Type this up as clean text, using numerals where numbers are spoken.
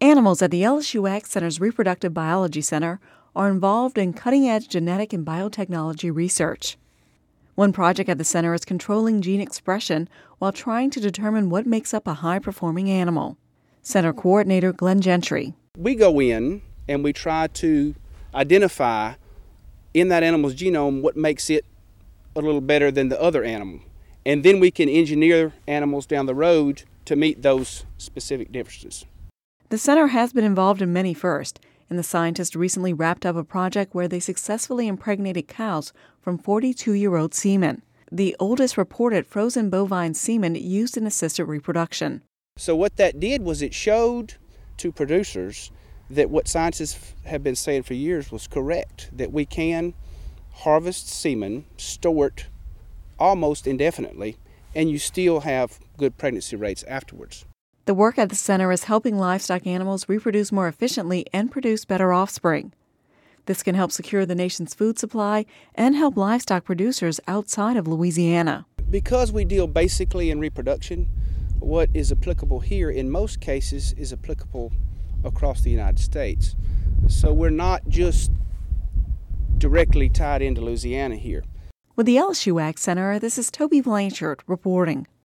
Animals at the LSU Ag Center's Reproductive Biology Center are involved in cutting-edge genetic and biotechnology research. One project at the center is controlling gene expression while trying to determine what makes up a high-performing animal. Center Coordinator Glenn Gentry. We go in and we try to identify in that animal's genome what makes it a little better than the other animal. And then we can engineer animals down the road to meet those specific differences. The center has been involved in many firsts, and the scientists recently wrapped up a project where they successfully impregnated cows from 42-year-old semen, the oldest reported frozen bovine semen used in assisted reproduction. So what that did was it showed to producers that what scientists have been saying for years was correct, that we can harvest semen, store it almost indefinitely, and you still have good pregnancy rates afterwards. The work at the center is helping livestock animals reproduce more efficiently and produce better offspring. This can help secure the nation's food supply and help livestock producers outside of Louisiana. Because we deal basically in reproduction, what is applicable here in most cases is applicable across the United States. So we're not just directly tied into Louisiana here. With the LSU Ag Center, this is Toby Blanchard reporting.